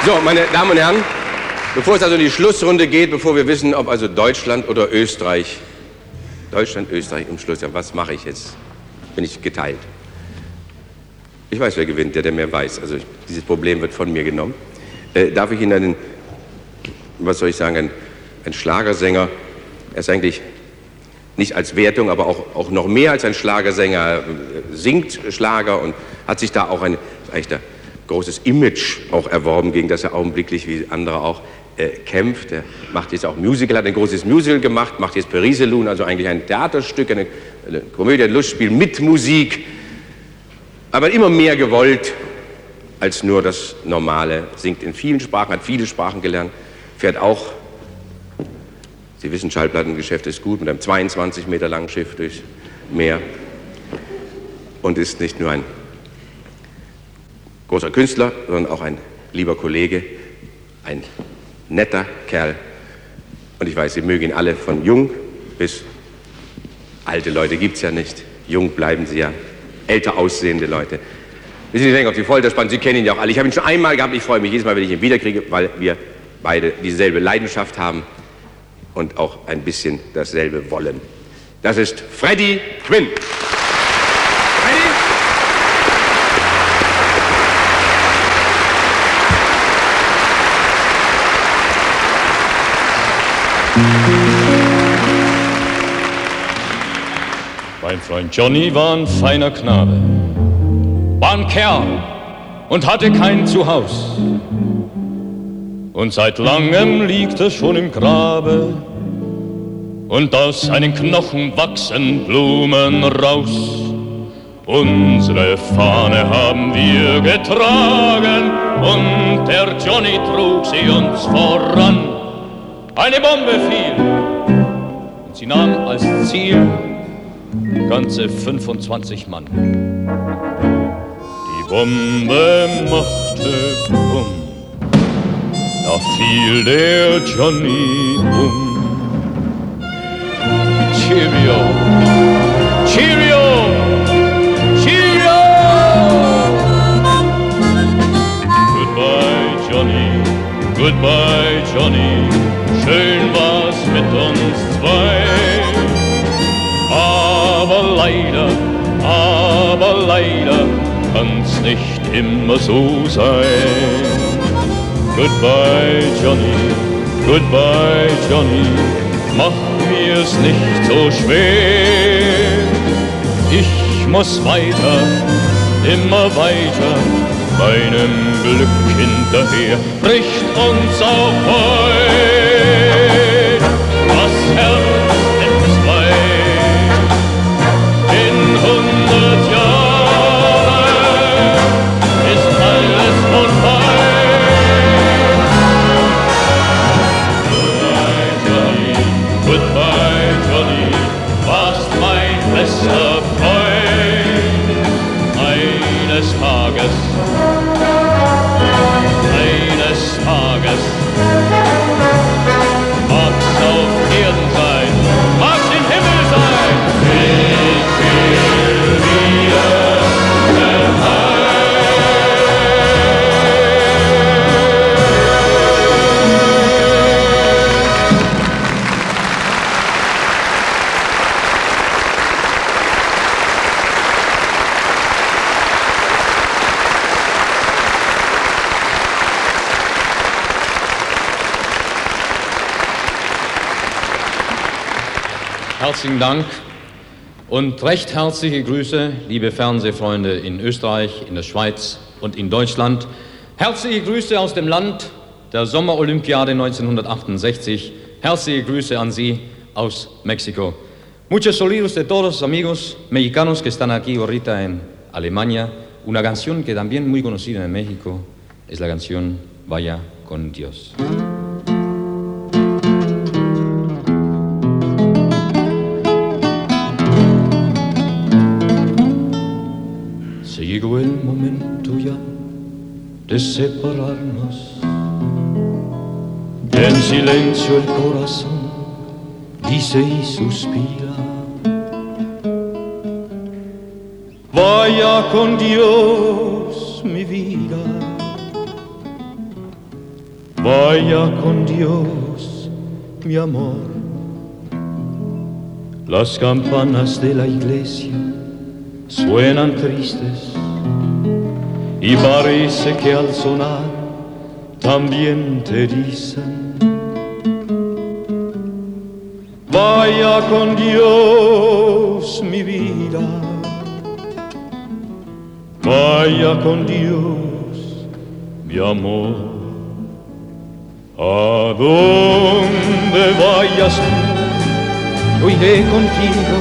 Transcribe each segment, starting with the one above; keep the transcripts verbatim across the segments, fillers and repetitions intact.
So, meine Damen und Herren, bevor es also in die Schlussrunde geht, bevor wir wissen, ob also Deutschland oder Österreich, Deutschland, Österreich im Schluss, ja, was mache ich jetzt? Bin ich geteilt. Ich weiß, wer gewinnt, der, der mehr weiß. Also dieses Problem wird von mir genommen. Äh, darf ich Ihnen einen, was soll ich sagen, ein, ein Schlagersänger, er ist eigentlich nicht als Wertung, aber auch, auch noch mehr als ein Schlagersänger, er singt Schlager und hat sich da auch ein, eigentlich der großes Image auch erworben, gegen das er augenblicklich, wie andere auch, äh, kämpft. Er macht jetzt auch Musical, hat ein großes Musical gemacht, macht jetzt Periselun, also eigentlich ein Theaterstück, eine, eine Komödie, ein Lustspiel mit Musik, aber immer mehr gewollt als nur das Normale. Singt in vielen Sprachen, hat viele Sprachen gelernt, fährt auch, Sie wissen, Schallplattengeschäft ist gut, mit einem zweiundzwanzig Meter langen Schiff durchs Meer und ist nicht nur ein großer Künstler, sondern auch ein lieber Kollege, ein netter Kerl. Und ich weiß, Sie mögen ihn alle, von jung bis alte Leute gibt es ja nicht. Jung bleiben Sie ja, älter aussehende Leute. Wir sind nicht länger auf die Folter spannen, Sie kennen ihn ja auch alle. Ich habe ihn schon einmal gehabt, ich freue mich jedes Mal, wenn ich ihn wiederkriege, weil wir beide dieselbe Leidenschaft haben und auch ein bisschen dasselbe wollen. Das ist Freddie Quinn. Freddie? Mein Freund Johnny war ein feiner Knabe, war ein Kerl und hatte kein Zuhaus. Und seit langem liegt er schon im Grabe und aus seinen Knochen wachsen Blumen raus. Unsere Fahne haben wir getragen und der Johnny trug sie uns voran. Eine Bombe fiel und sie nahm als Ziel ganze fünfundzwanzig Mann. Die Bombe machte Bumm, da fiel der Johnny um. Cheerio, Cheerio, Cheerio! Goodbye, Johnny, goodbye, Johnny, schön war's mit uns zwei. Aber leider, aber leider kann's nicht immer so sein. Goodbye, Johnny, goodbye, Johnny, mach mir's nicht so schwer. Ich muss weiter, immer weiter, meinem Glück hinterher. Bricht uns auf heut das Herz in zwei. In hundert Jahren ist alles vorbei. Goodbye, Johnny, goodbye, Johnny, warst mein bester Freund. Eines Tages, eines Tages mag's auf Erden sein, mag's im Himmel sein. Ich will wieder heim. Herzlichen Dank und recht herzliche Grüße, liebe Fernsehfreunde in Österreich, in der Schweiz und in Deutschland. Herzliche Grüße aus dem Land der Sommerolympiade neunzehnhundertachtundsechzig. Herzliche Grüße an Sie aus Mexiko. Muchos saludos de todos amigos mexicanos que están aquí ahorita en Alemania. Una canción que también muy conocida en México es la canción Vaya con Dios. Llegó el momento ya de separarnos. En silencio el corazón dice y suspira. Vaya con Dios, mi vida. Vaya con Dios, mi amor. Las campanas de la iglesia suenan tristes y parece que al sonar también te dicen: vaya con Dios, mi vida. Vaya con Dios, mi amor. A donde vayas tú, yo iré contigo.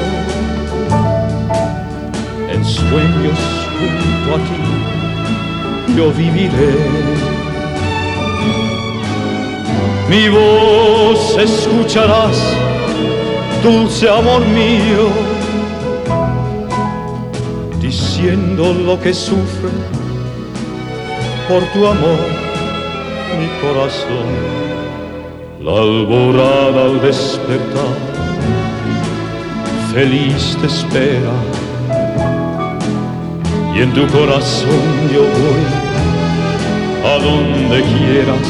En sueños junto a ti yo viviré. Mi voz escucharás, dulce amor mío, diciendo lo que sufre por tu amor mi corazón. La alborada al despertar feliz te espera, y en tu corazón yo voy a donde quieras.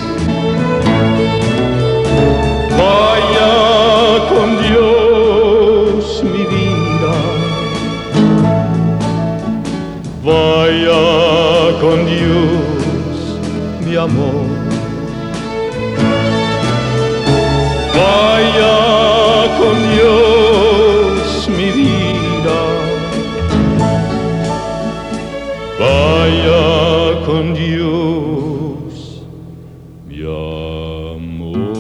Vaya con Dios, mi vida. Vaya con Dios, mi amor. Vaya con Dios, mi vida. Vaya con Dios, mi amor.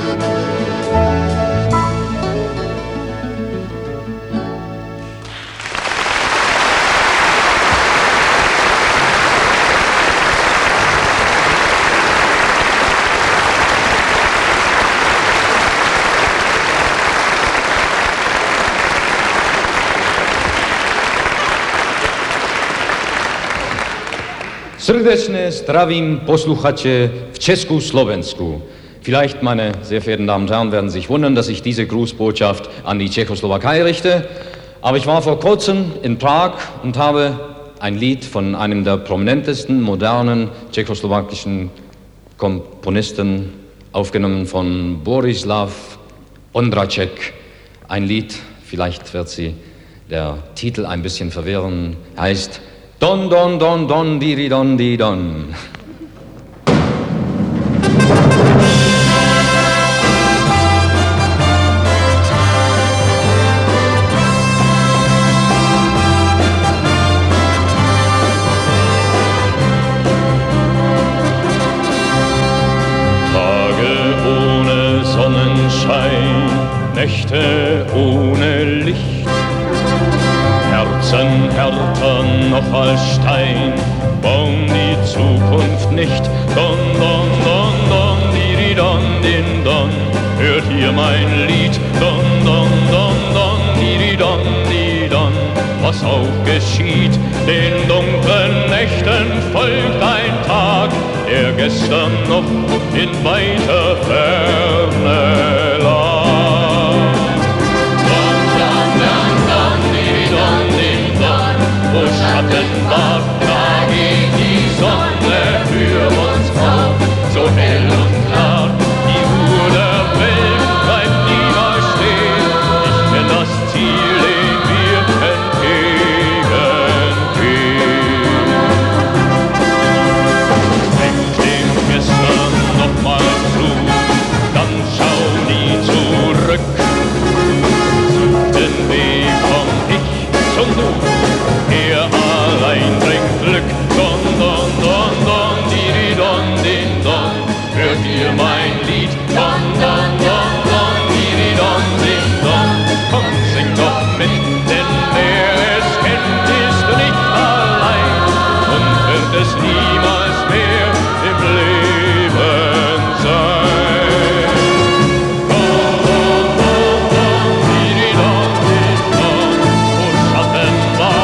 Srdečně zdravím posluchače v Česku, Slovensku. Vielleicht, meine sehr verehrten Damen und Herren, werden sich wundern, dass ich diese Grußbotschaft an die Tschechoslowakei richte. Aber ich war vor kurzem in Prag und habe ein Lied von einem der prominentesten modernen tschechoslowakischen Komponisten aufgenommen, von Borislav Ondráček. Ein Lied, vielleicht wird Sie der Titel ein bisschen verwirren, heißt Don, don, don, don, diri, don, di, don. Tage ohne Sonnenschein, Nächte ohne Licht. Herzen härter noch als Stein, bauen die Zukunft nicht. Don, don, don, don, diri, don, din, don, hört ihr mein Lied. Don, don, don, don, diri, don, di, don, was auch geschieht. Den dunklen Nächten folgt ein Tag, der gestern noch in weiter Ferne lag. Wo Schatten war, da geht die Sonne für uns auf, so hell und klar. Die Uhr der Welt bleibt niemals stehen, ich kenn das Ziel, dem wir entgegengehen. Denk dem gestern nochmal zu, dann schau nie zurück. Such den Weg vom Ich zum Du. Er allein bringt Glück. Don, don, don, don, diri, don, din, don, hört ihr mein Lied. Don, don, don, don, diri, don, din, don, komm, sing doch mit, denn wer es kennt, ist nicht allein und wird es niemals mehr im Leben sein. Don, don, don, don, diri, don, din, don, wo Schatten war,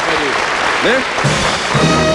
Freddy. Ne?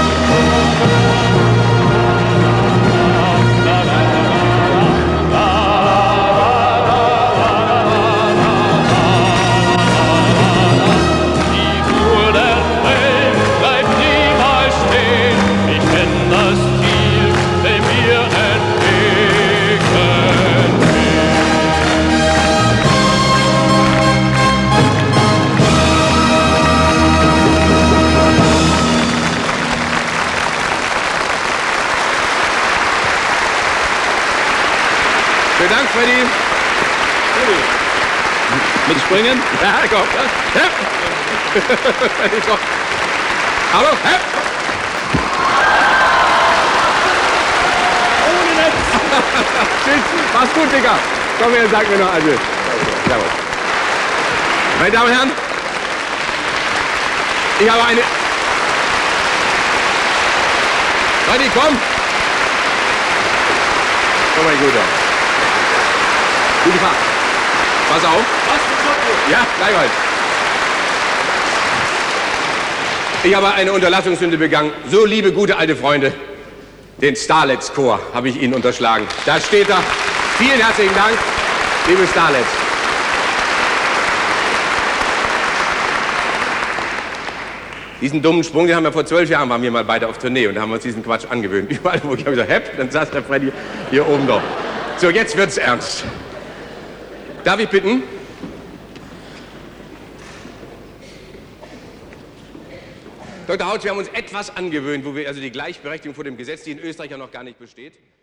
Vielen Dank, Freddy. Mitspringen? Ja, komm. Ja. Hallo? Ja. Ohne Netz! Tschüss. Mach's gut, Digga. Komm her, sag mir noch Adieu. Servus. Meine Damen und Herren, ich habe eine... Freddy, komm. Komm mal, Guter. Gute Fahrt. Pass auf. Was für Foto? Ja, gleichfalls. Ich habe eine Unterlassungssünde begangen. So, liebe, gute alte Freunde, den Starlets-Chor habe ich Ihnen unterschlagen. Da steht er. Vielen herzlichen Dank, liebe Starlets. Diesen dummen Sprung, den haben wir vor zwölf Jahren, waren wir mal beide auf Tournee und da haben wir uns diesen Quatsch angewöhnt. Überall, wo ich habe gesagt, hepp, dann saß der Freddy hier oben doch. So, jetzt wird's ernst. Darf ich bitten? Doktor Hautz, wir haben uns etwas angewöhnt, wo wir also die Gleichberechtigung vor dem Gesetz, die in Österreich ja noch gar nicht besteht.